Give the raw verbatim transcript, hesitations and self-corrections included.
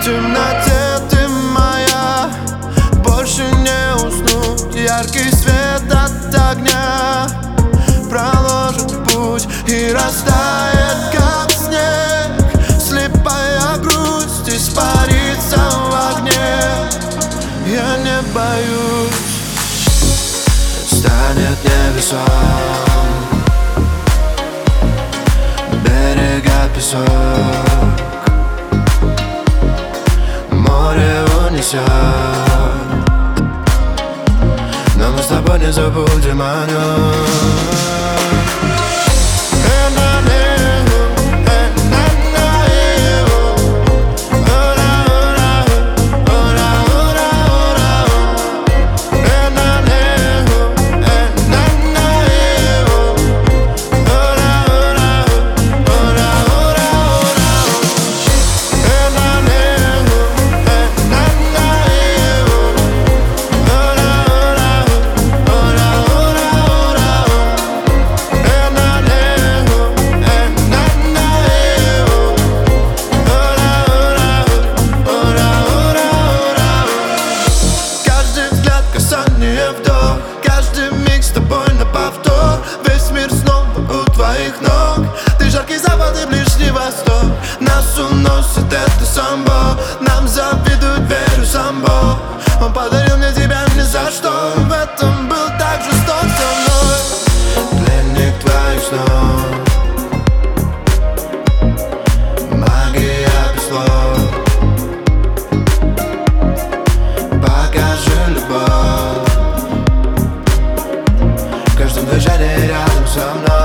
темноте ты моя, больше не уснуть. Яркий свет от огня проложит путь и растает, как снег. Слепая грусть испарится в огне. Я не боюсь. Станет небесом берега песок, море унесет, но мы с тобой не забудем о нем. Вдох, каждый миг с тобой на повтор. Весь мир снова у твоих ног. Ты жаркий запад и Ближний Восток. Нас уносит это самбо. Нам завидует, верю, самбо. Он подарил мне тебя ни за что. В этом был так жесток со мной. Пленник твоих снов, магия без слов. Покажи любовь, движение рядом со мной.